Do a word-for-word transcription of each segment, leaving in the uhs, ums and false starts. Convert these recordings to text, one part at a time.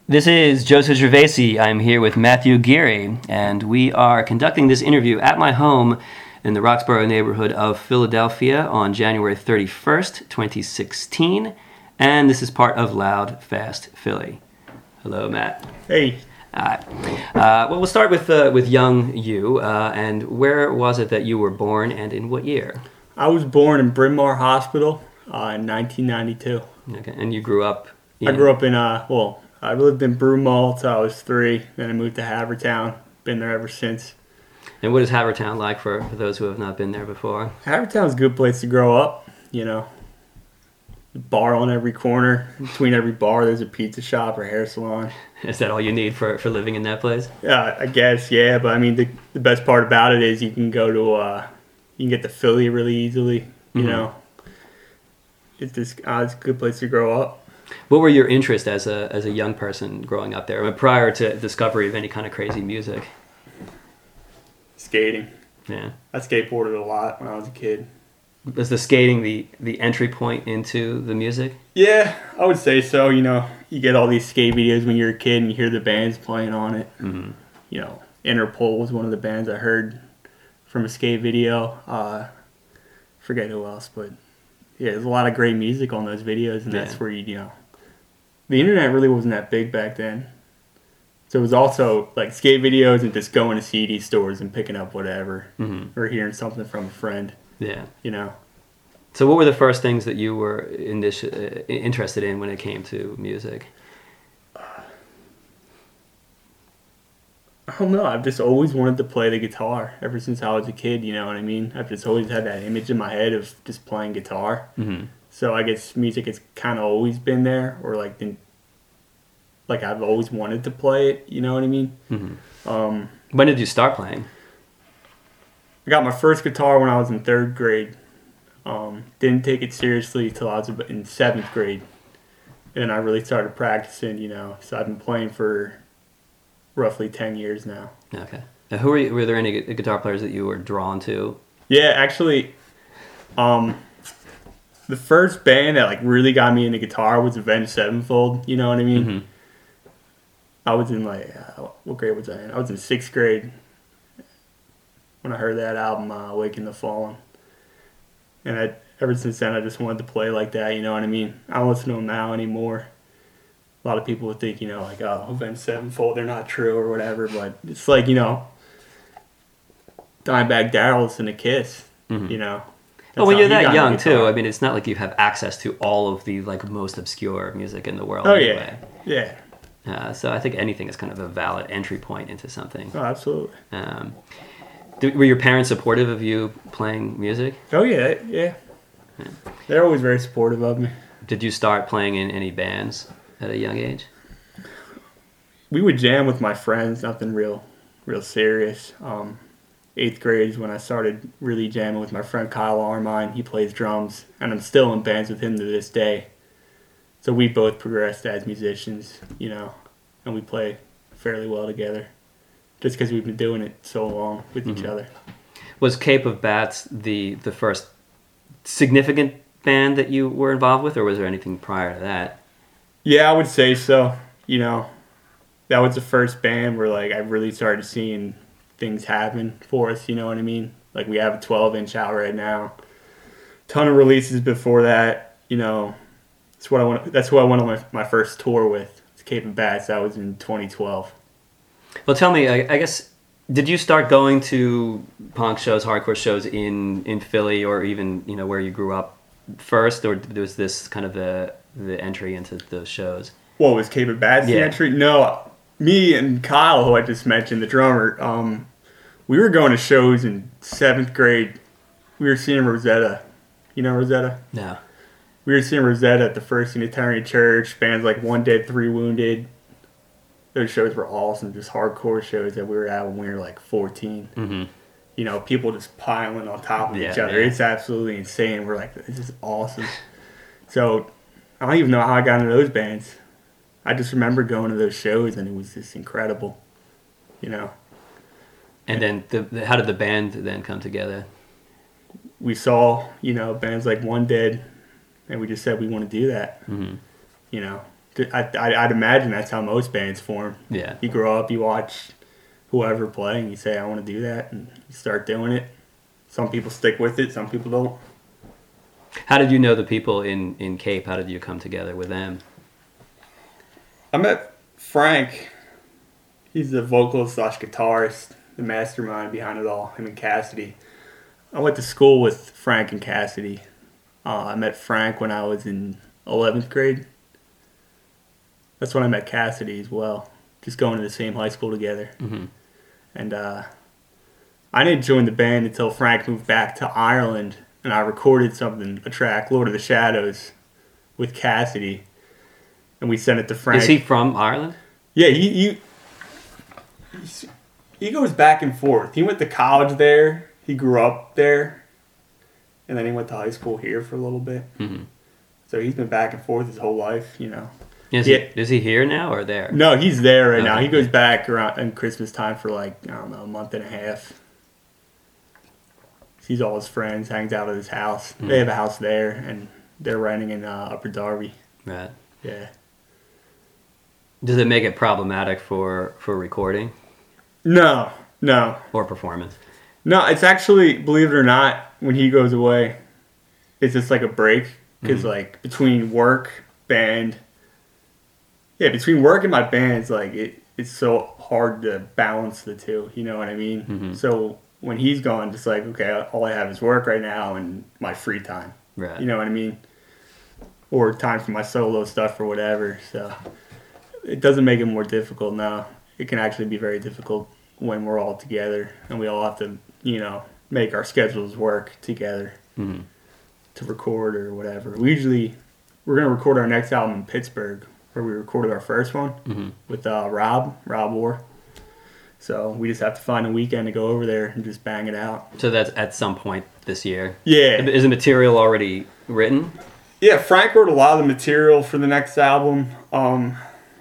This is Joseph Gervasi. I'm here with Matthew Geary, and we are conducting this interview at my home in the Roxborough neighborhood of Philadelphia on January thirty-first, twenty sixteen, and this is part of Loud, Fast Philly. Hello, Matt. Hey. Hi. Uh, well, we'll start with uh, with young you, uh, and where was it that you were born, and in what year? I was born in Bryn Mawr Hospital uh, in nineteen ninety-two. Okay, and you grew up in... I grew up in, uh, well, I lived in Broomall until I was three, then I moved to Havertown. Been there ever since. And what is Havertown like for, for those who have not been there before? Havertown's a good place to grow up, you know. Bar on every corner. Between every bar, there's a pizza shop or hair salon. Is that all you need for, for living in that place? Yeah, I guess, yeah. But, I mean, the, the best part about it is you can go to, uh, you can get to Philly really easily, you mm-hmm. know. It's just, uh, it's a good place to grow up. What were your interests as a as a young person growing up there, I mean, prior to discovery of any kind of crazy music? Skating. Yeah. I skateboarded a lot when I was a kid. Was the skating the, the entry point into the music? Yeah, I would say so. You know, you get all these skate videos when you're a kid and you hear the bands playing on it. Mm-hmm. You know, Interpol was one of the bands I heard from a skate video. Uh, forget who else, but yeah, there's a lot of great music on those videos, and that's yeah. where you, you know, the internet really wasn't that big back then. So it was also like skate videos and just going to C D stores and picking up whatever mm-hmm. or hearing something from a friend. Yeah. You know. So what were the first things that you were in this, uh, interested in when it came to music? I don't know. I've just always wanted to play the guitar ever since I was a kid, you know what I mean? I've just always had that image in my head of just playing guitar. Mm-hmm. So I guess music has kind of always been there, or like the, like I've always wanted to play it, you know what I mean? Mm-hmm. Um, when did you start playing? I got my first guitar when I was in third grade. Um, didn't take it seriously till I was in seventh grade. And I really started practicing, you know. So I've been playing for roughly ten years now. Okay. Now, who were you, were there any guitar players that you were drawn to? Yeah, actually, um, the first band that like really got me into guitar was Avenged Sevenfold. You know what I mean? Mm-hmm. I was in like uh, what grade was I in? I was in sixth grade when I heard that album, uh, "Awaken the Fallen," and I, ever since then I just wanted to play like that. You know what I mean? I don't listen to them now anymore. A lot of people would think, you know, like, oh, Avenged Sevenfold, they're not true or whatever, but it's like, you know, Dimebag Darrell listened to Kiss, mm-hmm. you know. Well, when you're that young, too, I mean, it's not like you have access to all of the, like, most obscure music in the world. Oh, anyway. yeah, yeah. Uh, so I think anything is kind of a valid entry point into something. Oh, absolutely. Um, do, were your parents supportive of you playing music? Oh, yeah, yeah, yeah. They're always very supportive of me. Did you start playing in any bands at a young age? We would jam with my friends, nothing real real serious. Um, eighth grade is when I started really jamming with my friend Kyle Armine. He plays drums, and I'm still in bands with him to this day. So we both progressed as musicians, you know, and we play fairly well together just because we've been doing it so long with mm-hmm. each other. Was Cape of Bats the, the first significant band that you were involved with, or was there anything prior to that? Yeah, I would say so. You know, that was the first band where, like, I really started seeing things happen for us, you know what I mean? Like, we have a twelve-inch out right now. Ton of releases before that, you know. That's what I went, that's who I went on my, my first tour with. It's Cape of Bats. That was in twenty twelve. Well, tell me, I, I guess, did you start going to punk shows, hardcore shows in, in Philly, or even, you know, where you grew up first, or was this kind of the the entry into those shows? What, was Cape of Bats yeah. the entry? No, me and Kyle, who I just mentioned, the drummer, um, we were going to shows in seventh grade. We were seeing Rosetta. You know Rosetta? No. We were seeing Rosetta at the First Unitarian Church, bands like One Dead, Three Wounded. Those shows were awesome, just hardcore shows that we were at when we were like fourteen. Mm-hmm. You know, people just piling on top of yeah, each other. Yeah. It's absolutely insane. We're like, this is awesome. So I don't even know how I got into those bands. I just remember going to those shows, and it was just incredible, you know. And then the, the, how did the band then come together? We saw, you know, bands like One Dead, and we just said we want to do that, mm-hmm. you know, I, I, I'd imagine that's how most bands form. Yeah. You grow up, you watch whoever play, and you say, I want to do that, and you start doing it. Some people stick with it, some people don't. How did you know the people in, in Cape? How did you come together with them? I met Frank. He's the vocalist slash guitarist, the mastermind behind it all, him and Cassidy. I went to school with Frank and Cassidy. Uh, I met Frank when I was in eleventh grade. That's when I met Cassidy as well. Just going to the same high school together. Mm-hmm. And uh, I didn't join the band until Frank moved back to Ireland, and I recorded something, a track, Lord of the Shadows, with Cassidy. And we sent it to Frank. Is he from Ireland? Yeah, he, he, he's- he goes back and forth. He went to college there. He grew up there. And then he went to high school here for a little bit. Mm-hmm. So he's been back and forth his whole life, you know. Is, Yeah. he, is he here now or there? No, he's there right now. Okay. He goes back around in Christmas time for like, I don't know, a month and a half. Sees all his friends, hangs out at his house. Mm. They have a house there, and they're renting in uh, Upper Darby. Right. Yeah. Does it make it problematic for, for recording No, no. or performance? No, it's actually, believe it or not, when he goes away, it's just like a break. Because, Mhm. like, between work, band, yeah, between work and my band, it's like, it, it's so hard to balance the two. You know what I mean? Mhm. So when he's gone, just like, okay, all I have is work right now and my free time. Right. You know what I mean? Or time for my solo stuff or whatever. So it doesn't make it more difficult now. It can actually be very difficult when we're all together and we all have to, you know, make our schedules work together Mm-hmm. to record or whatever. We usually, we're going to record our next album in Pittsburgh, where we recorded our first one Mm-hmm. with uh, Rob, Rob Orr. So we just have to find a weekend to go over there and just bang it out. So that's at some point this year. Yeah. Is the material already written? Yeah, Frank wrote a lot of the material for the next album. Um,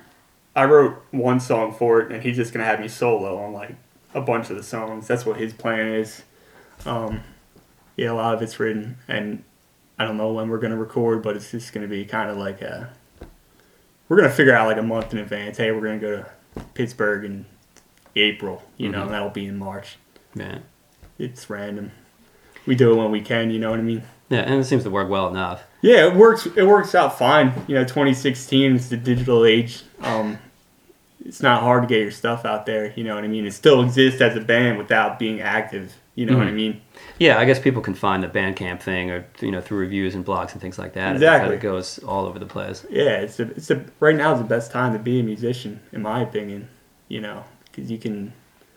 I wrote one song for it, and he's just going to have me solo on, like, a bunch of the songs. That's what his plan is. Um, yeah, a lot of it's written, and I don't know when we're going to record, but it's just going to be kind of like a... We're going to figure out, like, a month in advance. Hey, we're going to go to Pittsburgh in April, you know, Mhm. and that'll be in March. Yeah. It's random. We do it when we can, you know what I mean? Yeah, and it seems to work well enough. Yeah, it works. It works out fine. You know, twenty sixteen is the digital age. Um, it's not hard to get your stuff out there. You know what I mean? It still exists as a band without being active. You know what I Mhm. mean? Yeah, I guess people can find the Bandcamp thing, or you know, through reviews and blogs and things like that. Exactly. It goes all over the place. Yeah, it's a, it's a, right now is the best time to be a musician, in my opinion. You know, because you can,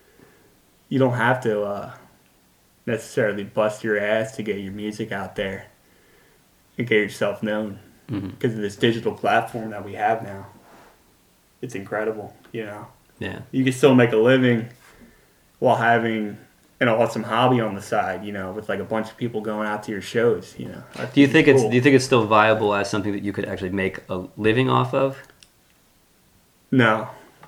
you don't have to uh, necessarily bust your ass to get your music out there and get yourself known. Mm-hmm. Because of this digital platform that we have now. It's incredible, you know. Yeah. You can still make a living while having an awesome hobby on the side, you know, with like a bunch of people going out to your shows, you know. I Do you think it's cool. Do you think it's still viable as something that you could actually make a living off of? No.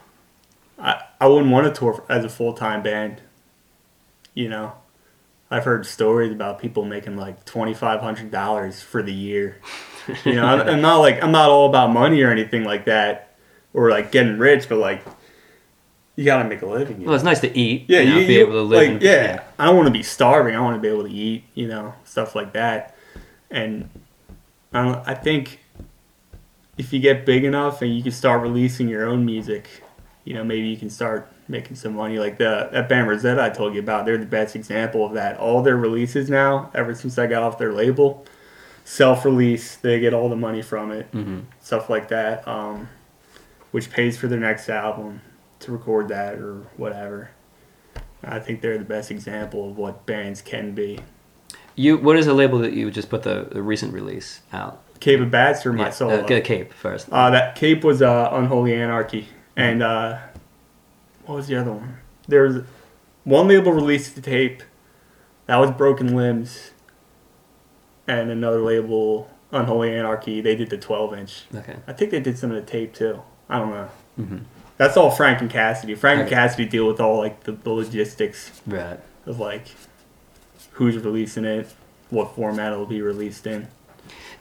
I I wouldn't want to tour as a full-time band, you know. I've heard stories about people making like twenty-five hundred dollars for the year. You know, I'm, I'm not like I'm not all about money or anything like that, or like getting rich, but like you gotta make a living. You Well, it's nice to eat. Yeah, you know, you, be you- able to live. Like, in, yeah, I don't want to be starving. I want to be able to eat, you know, stuff like that. And I don't. I think if you get big enough and you can start releasing your own music, you know, maybe you can start making some money. Like the that band Rosetta I told you about, they're the best example of that. All their releases now, ever since I got off their label, self-release. They get all the money from it, hmm stuff like that, um, which pays for their next album to record that or whatever. I think they're the best example of what bands can be. You, what is the label that you just put the, the recent release out? Cape of Bats or my Yeah, solo? uh, get a Cape first. Uh, that Cape was uh, Unholy Anarchy. And uh, what was the other one? There was one label released the tape. That was Broken Limbs. And another label, Unholy Anarchy, they did the twelve inch. Okay. I think they did some of the tape too. I don't know. hmm That's all Frank and Cassidy. Frank and Okay. Cassidy deal with all like the, the logistics Right. of like who's releasing it, what format it'll be released in.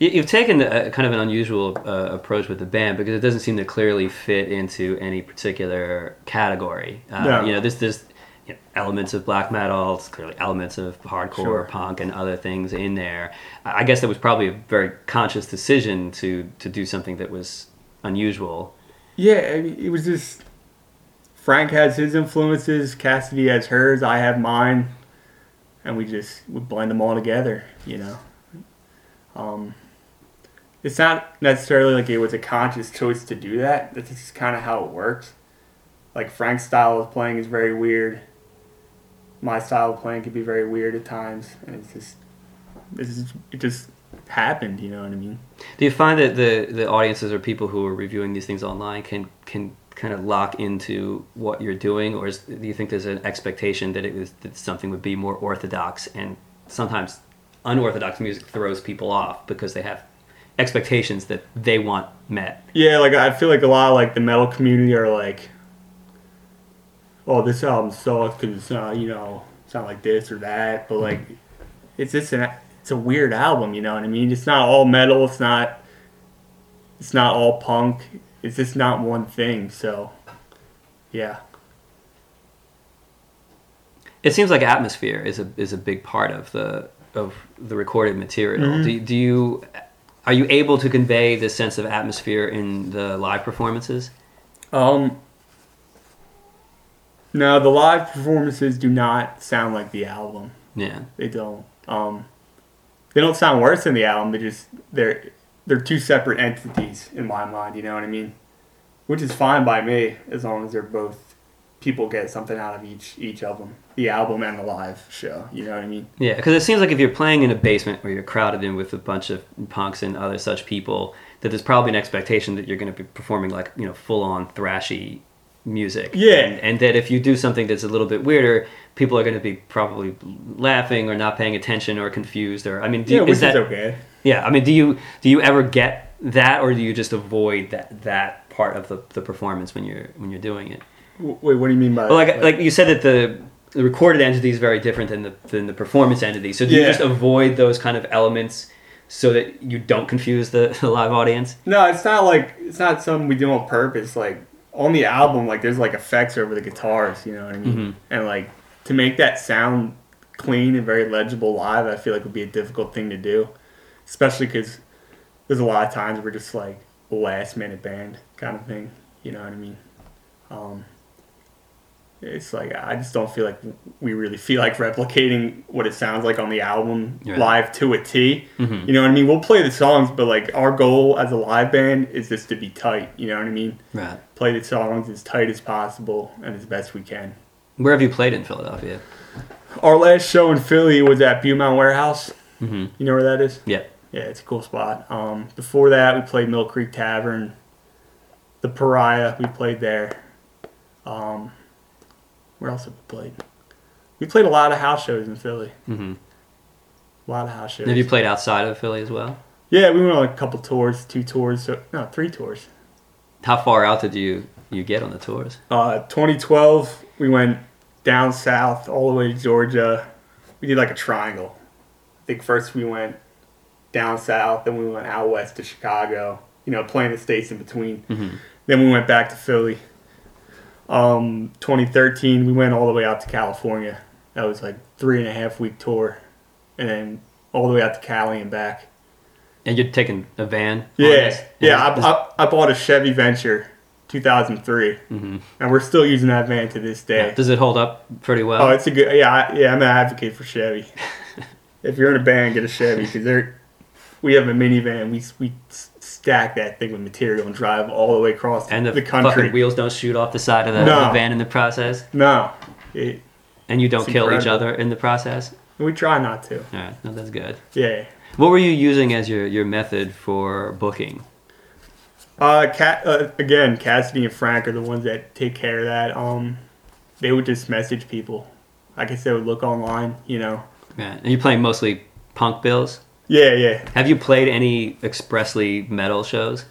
You- You've taken a, kind of an unusual uh, approach with the band because it doesn't seem to clearly fit into any particular category. Uh, No. You know, there's, there's you know, elements of black metal, it's clearly elements of hardcore, Sure. punk, and other things in there. I I guess that was probably a very conscious decision to, to do something that was unusual. Yeah, I mean, it was just Frank has his influences, Cassidy has hers, I have mine, and we just we blend them all together. You know, um, it's not necessarily like it was a conscious choice to do that. That's just kind of how it works. Like Frank's style of playing is very weird. My style of playing can be very weird at times, and it's just it's just, it just happened. You know what I mean? Do you find that the, the audiences or people who are reviewing these things online can can kind of lock into what you're doing, or is, do you think there's an expectation that it was that something would be more orthodox, and sometimes unorthodox music throws people off because they have expectations that they want met? Yeah, like I feel like a lot of like the metal community are like, oh, this album sucks because it's not, you know, it's not like this or that. But like, it's just an it's a weird album, you know what I mean? It's not all metal. It's not it's not all punk. It's just not one thing. So, yeah. It seems like atmosphere is a is a big part of the of the recorded material. Mm-hmm. Do do you are you able to convey this sense of atmosphere in the live performances? Um. No, the live performances do not sound like the album. Yeah. They don't. Um, they don't sound worse than the album. They just they're they're two separate entities in my mind. You know what I mean? Which is fine by me as long as they're both people get something out of each each of them, the album and the live show. You know what I mean? Yeah, because it seems like if you're playing in a basement where you're crowded in with a bunch of punks and other such people, that there's probably an expectation that you're going to be performing like, you know, full on thrashy music. Yeah. And, and that if you do something that's a little bit weirder, people are going to be probably laughing or not paying attention or confused. Or I mean, do Yeah, you, which is that is okay. Yeah, I mean, do you do you ever get that, or do you just avoid that that part of the, the performance when you're when you're doing it? W- Wait, what do you mean by Well, that? like like you said that the the recorded entity is very different than the than the performance entity. So do you Yeah. just avoid those kind of elements so that you don't confuse the, the live audience? No, it's not like it's not something we do on purpose. Like on the album, like there's like effects over the guitars, you know what I mean? Mhm. And like to make that sound clean and very legible live, I feel like would be a difficult thing to do, especially because there's a lot of times we're just like a last minute band kind of thing, you know what I mean? Um, it's like I just don't feel like we really feel like replicating what it sounds like on the album Right. live to a T. Mhm. You know what I mean? We'll play the songs, but like our goal as a live band is just to be tight. You know what I mean? Right. Play the songs as tight as possible and as best we can. Where have you played in Philadelphia? Our last show in Philly was at Beaumont Warehouse. Mm-hmm. You know where that is? Yeah. Yeah, it's a cool spot. Um, before that, we played Mill Creek Tavern, the Pariah. We played there. Um, where else have we played? We played a lot of house shows in Philly. Mm-hmm. A lot of house shows. Have you played outside of Philly as well? Yeah, we went on a couple tours, two tours, so, no, three tours. How far out did you, you get on the tours? Uh, twenty twelve, we went down south all the way to Georgia. We did like a triangle. I think first we went down south, then we went out west to Chicago, you know, playing the states in between. Mm-hmm. Then we went back to Philly. Um, twenty thirteen, we went all the way out to California. That was like three and a half week tour. And then all the way out to Cali and back. And you're taking a van? on Yeah, this? yeah. I, This- I, I bought a Chevy Venture, two thousand three, Mhm. and we're still using that van to this day. Yeah. Does it hold up pretty well? Oh, it's a good. Yeah, I, yeah. I'm an advocate for Chevy. If you're in a band, get a Chevy because they're. We have a minivan. We we stack that thing with material and drive all the way across and the, the country. fucking wheels don't shoot off the side of the, No. the van in the process? No, it, And you don't It's kill each incredible. other in the process? we try not to. All right, no, that's good. Yeah. What were you using as your, your method for booking? Uh, Cat, uh, again, Cassidy and Frank are the ones that take care of that. Um, they would just message people. I guess they would look online, you know. Yeah. And you're playing mostly punk bills? Yeah, yeah. Have you played any expressly metal shows?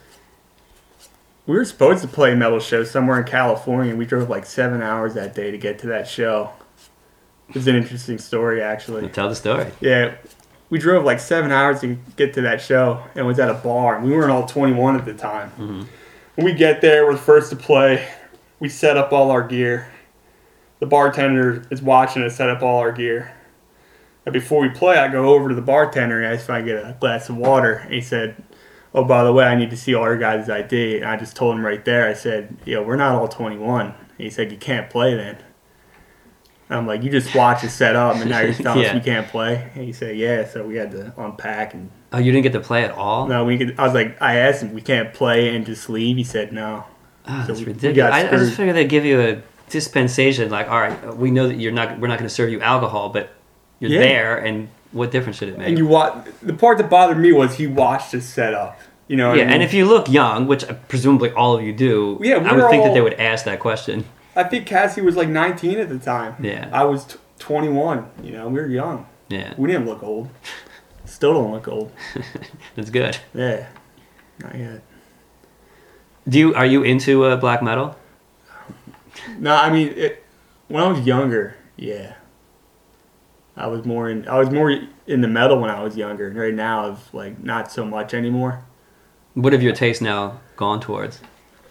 We were supposed to play a metal show somewhere in California. We drove like seven hours that day to get to that show. It was an interesting story, actually. Tell the story. Yeah, we drove like seven hours to get to that show, and was at a bar. And we weren't all twenty-one at the time. Mm-hmm. When we get there, we're the first to play. We set up all our gear. The bartender is watching us set up all our gear. And before we play, I go over to the bartender and I ask if I can get a glass of water. And he said, "Oh, by the way, I need to see all your guys' I D." And I just told him right there, I said, "Yo, we're not all twenty-one." And he said, "You can't play then." And I'm like, "You just watch us set up, and now you're telling yeah. us we can't play?" And he said, "Yeah." So we had to unpack. And Oh, you didn't get to play at all? no, we could. I was like, I asked him, "We can't play and just leave?" He said, "No." Oh, So that's we- we ridiculous. got I, I just screwed. figured they'd give you a dispensation. Like, all right, we know that you're not. We're not going to serve you alcohol, but you're Yeah. there, and what difference should it make? And you watch. The part that bothered me was he watched us set up. You know what yeah, I mean? and if you look young, which presumably all of you do, Yeah, we I would were think that all- they would ask that question. I think Cassie was like nineteen at the time. Yeah. I was t- twenty-one. You know, we were young. Yeah, We didn't look old. Still don't look old. that's good. Yeah. Not yet. Do you are you into uh, black metal? No, I mean, it, when I was younger, yeah. I was more in. I was more in the metal when I was younger. Right now, I've like not so much anymore. What have your tastes now gone towards?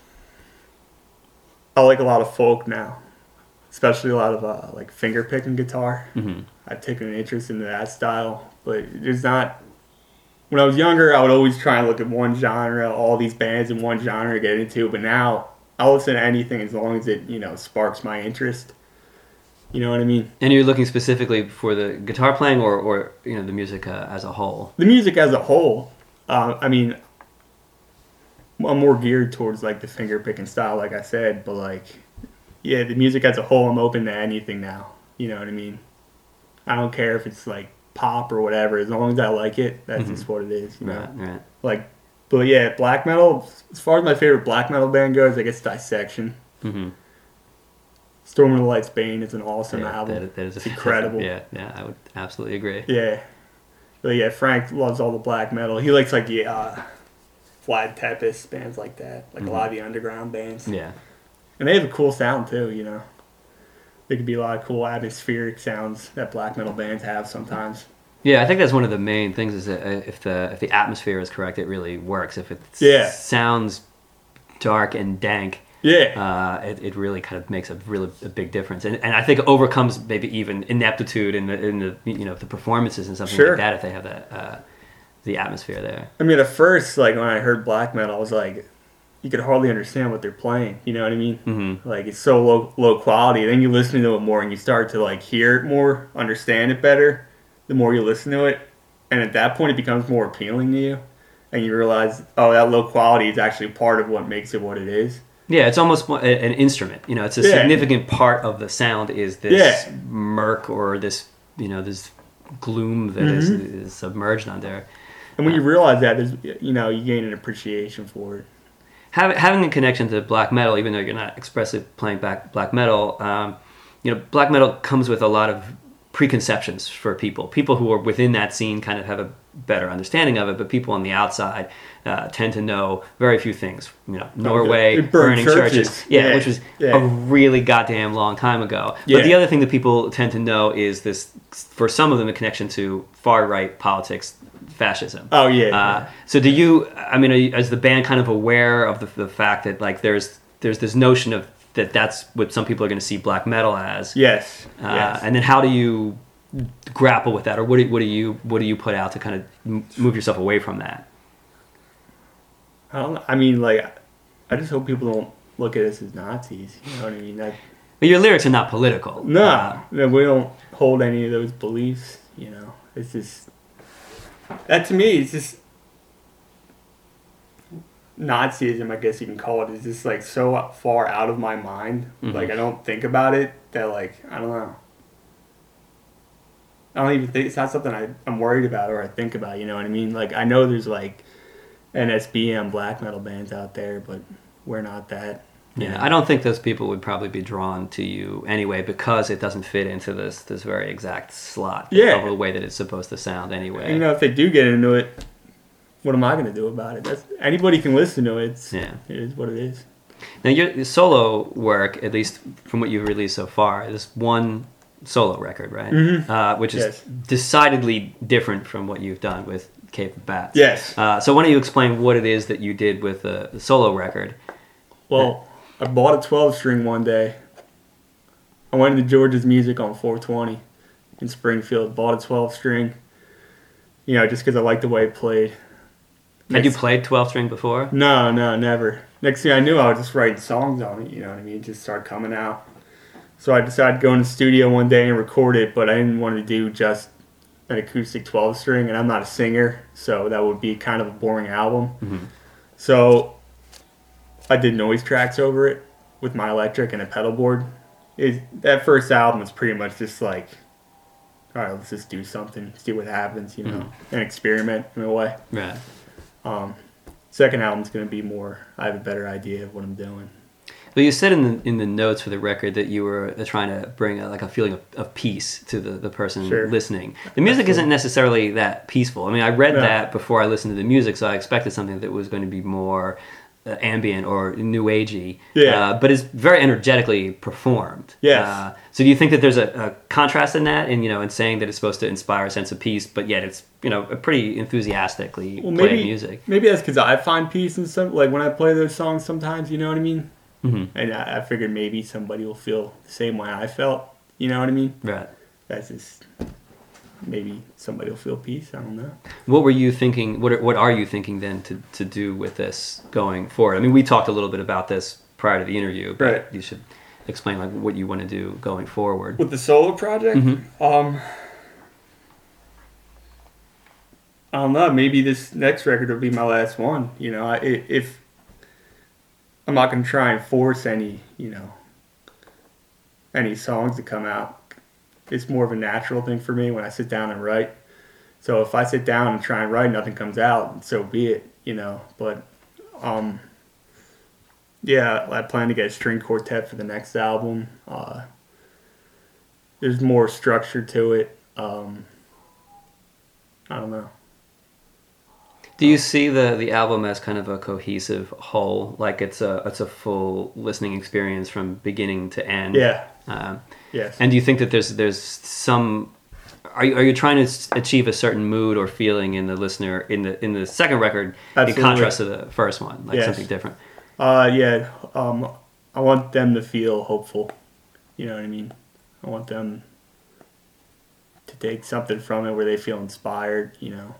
I like a lot of folk now, especially a lot of uh, like finger picking guitar. Mm-hmm. I've taken an interest into that style, but there's not. When I was younger, I would always try and look at one genre, all these bands in one genre to get into. But now, I'll listen to anything as long as it, you know, sparks my interest. You know what I mean? And you're looking specifically for the guitar playing, or, or you know, the music uh, as a whole. The music as a whole, uh, I mean, I'm more geared towards like the finger picking style, like I said. But like, yeah, the music as a whole, I'm open to anything now. You know what I mean? I don't care if it's like pop or whatever, as long as I like it, that's Mhm. just what it is. You know? Right, right. Like, but yeah, black metal. As far as my favorite black metal band goes, I guess Dissection. Mm-hmm. Storm of the Light's Bane is an awesome Yeah, album. that, that is It's incredible. Yeah, yeah, I would absolutely agree. Yeah, but yeah, Frank loves all the black metal. He likes like the uh, Vlad Tepes bands like that, like Mhm. a lot of the underground bands. Yeah, And they have a cool sound too. You know, there could be a lot of cool atmospheric sounds that black metal bands have sometimes. yeah. I think that's one of the main things is that uh, if the if the atmosphere is correct, it really works. If it Yeah. sounds dark and dank, Yeah, uh, it, it really kind of makes a really a big difference, and and I think it overcomes maybe even ineptitude in the in the you know the performances and something Sure. like that if they have that uh, the atmosphere there. I mean, at first, like when I heard black metal, I was like, you could hardly understand what they're playing. You know what I mean? Mm-hmm. Like it's so low low quality. Then you listen to it more and you start to like hear it more, understand it better. The more you listen to it, and at that point, it becomes more appealing to you, and you realize, oh, that low quality is actually part of what makes it what it is. Yeah, it's almost mo- a- an instrument. You know, it's a Yeah. significant part of the sound is this Yeah. murk or this, you know, this gloom that is, Mhm. is submerged on there. And when you realize that, there's, you know, you gain an appreciation for it. Having having a connection to black metal, even though you're not expressly playing back black metal, um, you know, black metal comes with a lot of preconceptions for people. People who are within that scene kind of have a better understanding of it, but people on the outside uh, tend to know very few things. You know, Norway It burned burning churches, churches. yeah, Yeah. which was Yeah. a really goddamn long time ago. Yeah. But the other thing that people tend to know is this, for some of them, a connection to far right politics, fascism. Oh yeah. Uh, so do you? I mean, are you, is the band kind of aware of the, the fact that like there's there's this notion of that that's what some people are going to see black metal as? yes. Uh, yes. And then how do you grapple with that, or what do, what do you what do you put out to kind of m- move yourself away from that? I don't. I mean, like, I just hope people don't look at us as Nazis. You know what I mean? That, But your lyrics are not political. no, Uh, no, we don't hold any of those beliefs. You know, it's just that to me. It's just Nazism, I guess you can call it. Is just like so far out of my mind. Mhm. Like I don't think about it. That like I don't know. I don't even think it's not something I, I'm worried about or I think about. You know what I mean? Like I know there's like N S B M black metal bands out there, but we're not that. you yeah, know? I don't think those people would probably be drawn to you anyway because it doesn't fit into this this very exact slot Yeah. of the way that it's supposed to sound anyway. And, you know, if they do get into it, what am I going to do about it? That's anybody can listen to it. It's, Yeah. It is what it is. Now your, your solo work, at least from what you've released so far, this one solo record, right? Mm-hmm. Uh, which is Yes. decidedly different from what you've done with Cave of Bats. Yes. Uh, so why don't you explain what it is that you did with the, the solo record? Well, I bought a twelve string one day. I went into George's Music on four twenty in Springfield, bought a twelve string, you know, just because I liked the way it played. Had you Next- played twelve string before? No, no, never. Next thing I knew, I was just writing songs on it, you know what I mean? It just started coming out. So I decided to go in the studio one day and record it, but I didn't want to do just an acoustic twelve string, and I'm not a singer, so that would be kind of a boring album. Mm-hmm. So I did noise tracks over it with my electric and a pedal board. It, that first album was pretty much just like, all right, let's just do something, see what happens, you know, Mm-hmm. and experiment in a way. Right. Um, second album's going to be more, I have a better idea of what I'm doing. Well, you said in the in the notes for the record that you were uh, trying to bring a, like a feeling of, of peace to the, the person Sure. listening. The music Absolutely. isn't necessarily that peaceful. I mean, I read No. that before I listened to the music, so I expected something that was going to be more uh, ambient or new agey. Yeah. Uh, but it's very energetically performed. Yes. Uh, so do you think that there's a, a contrast in that, in you know, in saying that it's supposed to inspire a sense of peace, but yet it's you know a pretty enthusiastically Well, played maybe music? maybe that's because I find peace in some, like when I play those songs sometimes, you know what I mean? Mm-hmm. And I, I figured maybe somebody will feel the same way I felt, you know what I mean? Right. That's just, maybe somebody will feel peace, I don't know. What were you thinking? What are, what are you thinking then to, to do with this going forward? I mean, we talked a little bit about this prior to the interview, but Right. you should explain like what you want to do going forward. With the solo project, Mhm. um, I don't know. Maybe this next record will be my last one. You know, I, i- if I'm not gonna try and force any, you know, any songs to come out. It's more of a natural thing for me when I sit down and write. So if I sit down and try and write, nothing comes out, so be it. You know, but um, yeah, I plan to get a string quartet for the next album. Uh, there's more structure to it. Um, I don't know. Do you see the, the album as kind of a cohesive whole? Like it's a it's a full listening experience from beginning to end. Yeah. Um, Yes. and do you think that there's there's some are you, are you trying to s- achieve a certain mood or feeling in the listener in the in the second record Absolutely. in contrast to the first one, like Yes. something different? Uh, yeah. Um, I want them to feel hopeful. You know what I mean? I want them to take something from it where they feel inspired. You know.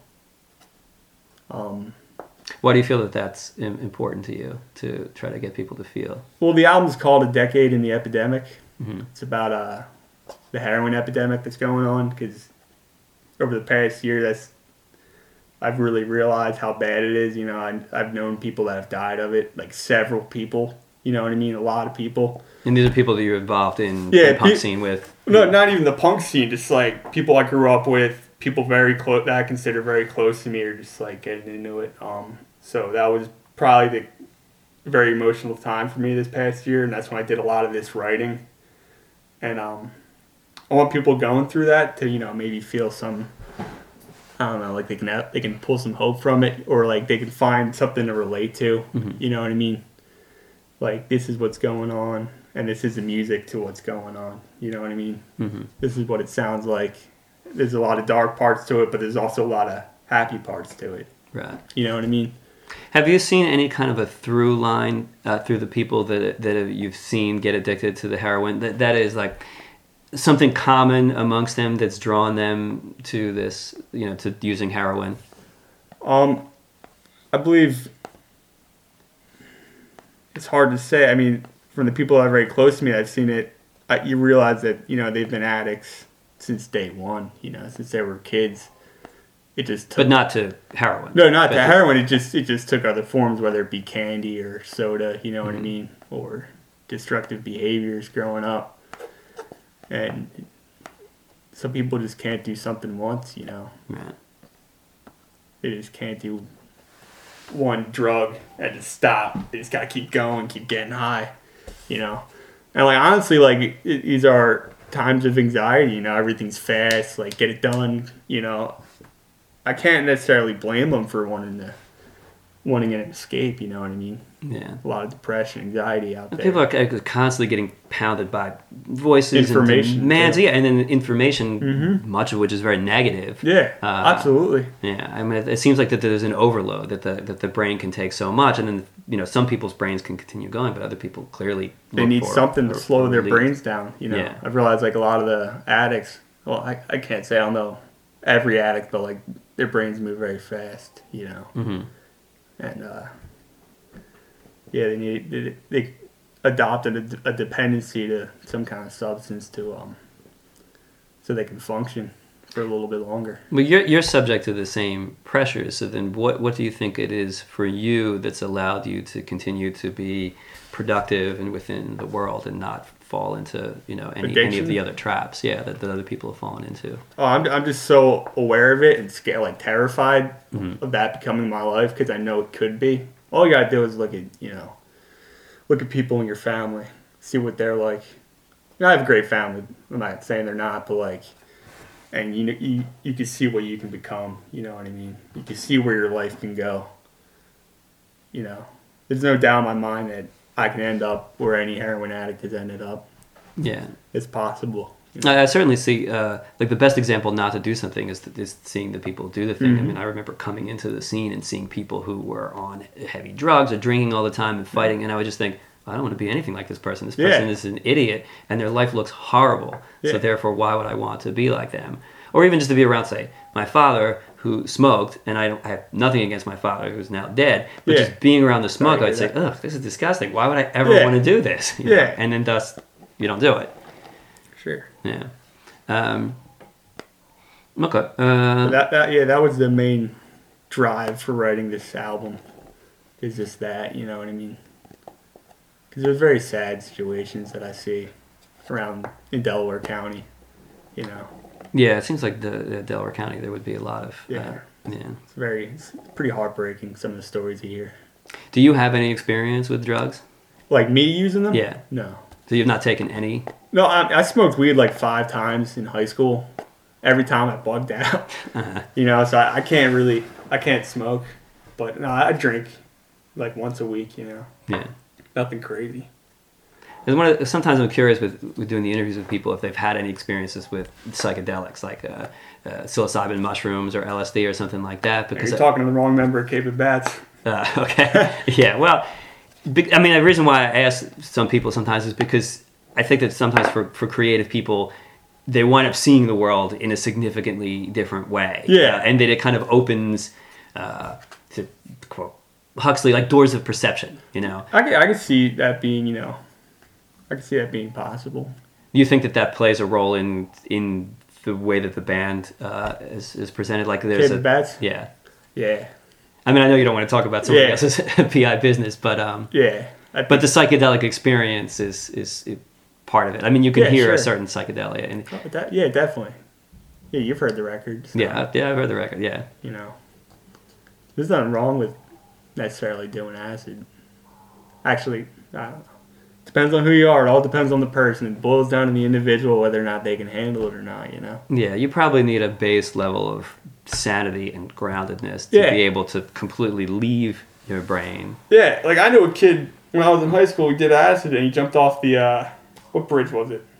Um, Why do you feel that that's im- important to you to try to get people to feel? well, the album's called "A Decade in the Epidemic." Mhm. It's about uh, the heroin epidemic that's going on because over the past year, that's I've really realized how bad it is. You know, I, I've known people that have died of it, like several people. You know what I mean? A lot of people. And these are people that you're involved in Yeah, the punk pe- scene with. No, not even the punk scene. Just like people I grew up with, people very close that I consider very close to me, are just like getting into it. Um, so that was probably the very emotional time for me this past year, and that's when I did a lot of this writing. And um, I want people going through that to you know maybe feel some, I don't know, like they can have, they can pull some hope from it, or like they can find something to relate to. Mhm. You know what I mean? Like this is what's going on, and this is the music to what's going on. You know what I mean? Mm-hmm. This is what it sounds like. There's a lot of dark parts to it, but there's also a lot of happy parts to it. Right. You know what I mean? Have you seen any kind of a through line uh, through the people that that you've seen get addicted to the heroin? That that is like something common amongst them that's drawn them to this, you know, to using heroin. Um, I believe it's hard to say. I mean, from the people that are very close to me, I've seen it. I, you realize that you know they've been addicts since day one. You know, since they were kids. It just took, But not to heroin. no, not But- the heroin. It just it just took other forms, whether it be candy or soda. You know what I Mhm. mean, or destructive behaviors growing up. And some people just can't do something once. You know, Right. they just can't do one drug and just stop. They just gotta keep going, keep getting high. You know, and like honestly, like it, these are times of anxiety. You know, everything's fast. Like get it done. You know. I can't necessarily blame them for wanting to, you know, get it done. You know, everything's fast. Like get it done. You know, I can't necessarily blame them for wanting to, you know, wanting an escape. You know what I mean? Yeah. A lot of depression, anxiety out there. People are constantly getting pounded by voices, Information, and demands, yeah. yeah, and then information, Mm-hmm. much of which is very negative. Yeah, Uh, absolutely. Yeah, I mean, it, it seems like that there's an overload that the that the brain can take so much, and then you know some people's brains can continue going, but other people clearly They look need for something to a- slow a their relief. brains down. You know, Yeah. I've realized like a lot of the addicts. Well, I, I can't say I don't know every addict, but like their brains move very fast. You know, Mm-hmm. and uh, yeah, they need they, they adopted a, a dependency to some kind of substance to um so they can function for a little bit longer. Well, you're you're subject to the same pressures. So then, what what do you think it is for you that's allowed you to continue to be productive and within the world and not fall into you know any any Addiction? of the other traps? Yeah, that, that other people have fallen into. Oh, I'm I'm just so aware of it and scared, like terrified Mhm. of that becoming my life because I know it could be. All you gotta do is look at you know, look at people in your family, see what they're like. You know, I have a great family. I'm not saying they're not, but like, and you know, you you can see what you can become. You know what I mean? You can see where your life can go. You know, there's no doubt in my mind that I can end up where any heroin addict has ended up. Yeah. It's possible. You know? I, I certainly see, uh, like the best example not to do something is, is seeing the people do the thing. I Mhm. mean, I remember coming into the scene and seeing people who were on heavy drugs or drinking all the time and fighting, and I would just think, I don't want to be anything like this person. This person Yeah. is an idiot, and their life looks horrible. Yeah. So therefore, why would I want to be like them? Or even just to be around, say, my father who smoked, and I don't I have nothing against my father who's now dead, but Yeah. just being around the smoke, Sorry I'd to say, hear ugh, this is disgusting. Why would I ever Yeah. want to do this? You know? Yeah. And then thus, you don't do it. Sure. Yeah. Um, okay. Uh, That, that yeah, that was the main drive for writing this album. Is just that, you know what I mean? Because there's very sad situations that I see around in Delaware County. You know, yeah, it seems like the, the Delaware County there would be a lot of. Yeah. Uh, yeah. it's very, it's pretty heartbreaking. Some of the stories you hear. Do you have any experience with drugs? Like me using them? Yeah. No. So you've not taken any? No, I, I smoked weed like five times in high school. Every time I bugged out. Uh-huh. You know, so I, I can't really, I can't smoke. But no, I drink like once a week, you know. Yeah. Nothing crazy. There's one of, sometimes I'm curious with, with doing the interviews with people if they've had any experiences with psychedelics like uh, uh, psilocybin mushrooms or L S D or something like that. Because You're I- talking to the wrong member of Cape of Bats. Uh, okay. Yeah. Well, be- I mean, the reason why I ask some people sometimes is because I think that sometimes for, for creative people, they wind up seeing the world in a significantly different way. Yeah. Uh, and that it kind of opens, uh, to quote Huxley, like doors of perception, you know? I can, I can see that being, you know, I can see that being possible. Do you think that that plays a role in in the way that the band uh, is, is presented? Like there's Cape a, of Bats? Yeah. Yeah. I mean, I know you don't want to talk about somebody Yeah. else's P I business, but um, Yeah. I but the psychedelic experience is is part of it. I mean, you can Yeah, hear sure. a certain psychedelia, and think, that, yeah, definitely. Yeah, you've heard the record. so, yeah, yeah, I've heard the record. Yeah, You know, there's nothing wrong with necessarily doing acid. Actually, I don't know. Depends on who you are. It all depends on the person. It boils down to the individual whether or not they can handle it or not, you know? yeah. You probably need a base level of sanity and groundedness to Yeah. be able to completely leave your brain. Yeah, like I knew a kid when I was in high school. He did acid and he jumped off the uh, what bridge was it?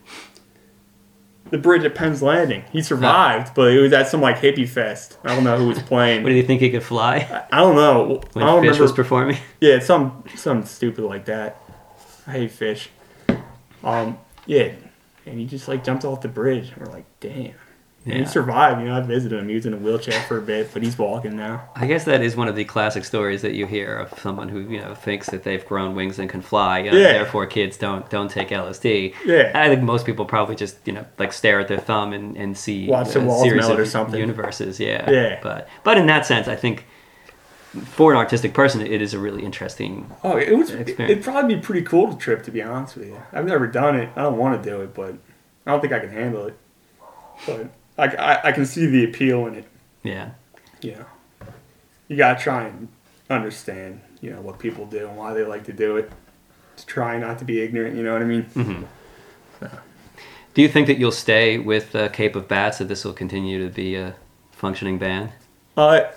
The bridge at Penn's Landing. He survived, but it was at some like hippie fest. I don't know who was playing. What do you think he could fly I, I don't know. when I don't Fish remember. was performing? Yeah, some something stupid like that. I hate Fish. Um, yeah, and he just like jumped off the bridge. And we're like, damn. And Yeah. he survived. You know, I visited him. He was in a wheelchair for a bit, but he's walking now. I guess that is one of the classic stories that you hear of someone who you know thinks that they've grown wings and can fly. You know, Yeah. Therefore, kids don't don't take L S D. Yeah. I think most people probably just you know like stare at their thumb and, and see Watch the a walls series melt of or something. universes. Yeah. Yeah. But but in that sense, I think for an artistic person, it is a really interesting. Oh, it was. Experience. It'd probably be pretty cool to trip, to be honest with you. I've never done it. I don't want to do it, but I don't think I can handle it. But I, I, I can see the appeal in it. Yeah. You know, you gotta try and understand, you know, what people do and why they like to do it. To try not to be ignorant. You know what I mean? hmm So. Do you think that you'll stay with uh, Cape of Bats? That this will continue to be a functioning band? Uh,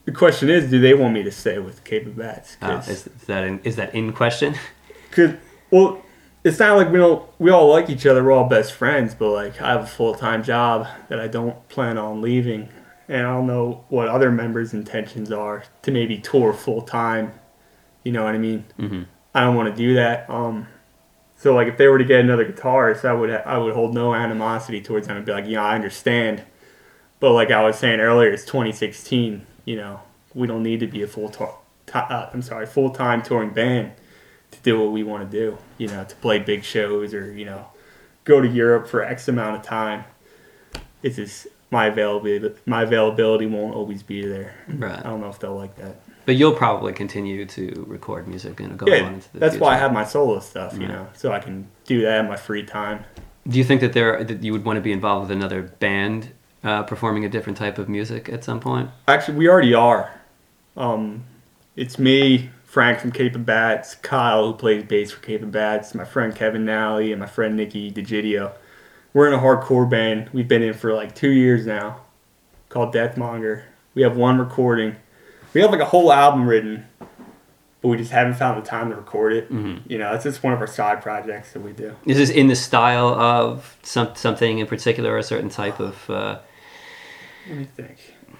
the question is, do they want me to stay with Cape of Bats? Oh, is, is that in, is that in question? Cause, well, it's not like we don't we all like each other. We're all best friends, but like I have a full time job that I don't plan on leaving, and I don't know what other members' intentions are to maybe tour full time. You know what I mean? Mm-hmm. I don't want to do that. Um, so like if they were to get another guitarist, I would I would hold no animosity towards them and be like, yeah, I understand. But like I was saying earlier, it's twenty sixteen. You know, we don't need to be a full to- uh, I'm sorry, full time touring band to do what we want to do. You know, to play big shows or you know, go to Europe for X amount of time. It's just my availability. My availability won't always be there. Right. I don't know if they'll like that. But you'll probably continue to record music and go Yeah, on into the that's future. why I have my solo stuff. You Yeah. know, so I can do that in my free time. Do you think that there that you would want to be involved with another band uh, performing a different type of music at some point? Actually, we already are. Um, it's me, Frank from Cape and Bats, Kyle who plays bass for Cape and Bats, my friend Kevin Nally, and my friend Nikki DeGidio. We're in a hardcore band. We've been in for like two years now, called Deathmonger. We have one recording. We have like a whole album written, but we just haven't found the time to record it. Mm-hmm. You know, it's just one of our side projects that we do. Is this in the style of some something in particular, a certain type of? Uh... Let me think.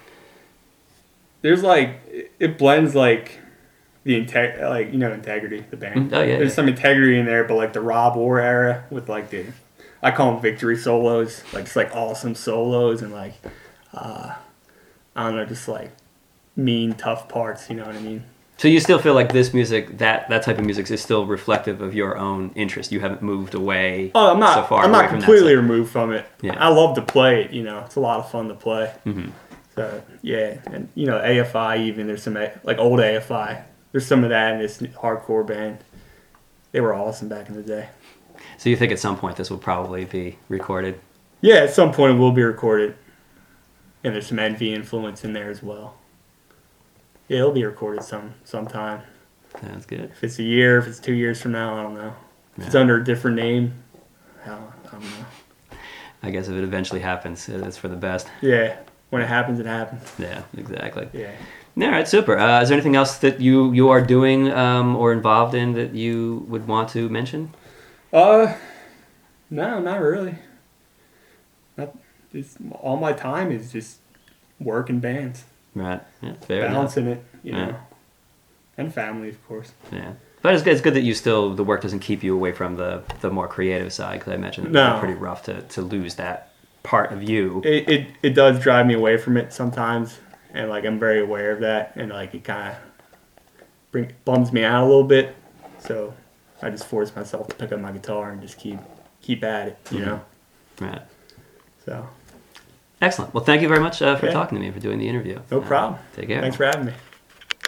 There's like it blends like the integ like you know Integrity, the band. Oh yeah. There's yeah. some Integrity in there, but like the Rob Orr era with like the I call them victory solos, like it's like awesome solos and like uh, I don't know, just like mean tough parts. You know what I mean? So you still feel like this music, that that type of music, is still reflective of your own interest. You haven't moved away. Oh, I'm not. So far I'm away not from that completely side. removed from it. Yeah. I love to play it. You know, it's a lot of fun to play. Mm-hmm. So yeah, and you know A F I even there's some like old A F I. There's some of that in this hardcore band. They were awesome back in the day. So you think at some point this will probably be recorded? Yeah, at some point it will be recorded, and there's some Envy influence in there as well. Yeah, it'll be recorded some sometime. Sounds good. If it's a year, if it's two years from now, I don't know. If Yeah. it's under a different name, I don't, I don't know. I guess if it eventually happens, it's for the best. Yeah, when it happens, it happens. Yeah, exactly. Yeah. All right, super. Uh, is there anything else that you, you are doing um, or involved in that you would want to mention? Uh, no, not really. Not, it's, all my time is just work and bands, Right. Yeah, fair enough. balancing it, you Yeah. know, and family, of course. Yeah. But it's good, it's good that you still, the work doesn't keep you away from the, the more creative side, because I imagine it would No. be pretty rough to, to lose that part of you. It, it it does drive me away from it sometimes, and like I'm very aware of that, and like it kind of bring bums me out a little bit. So I just force myself to pick up my guitar and just keep keep at it, you Mhm. know. Right. So Excellent. Well, thank you very much uh, for Yeah. talking to me, for doing the interview. no Uh, problem. Take care. Thanks for having me.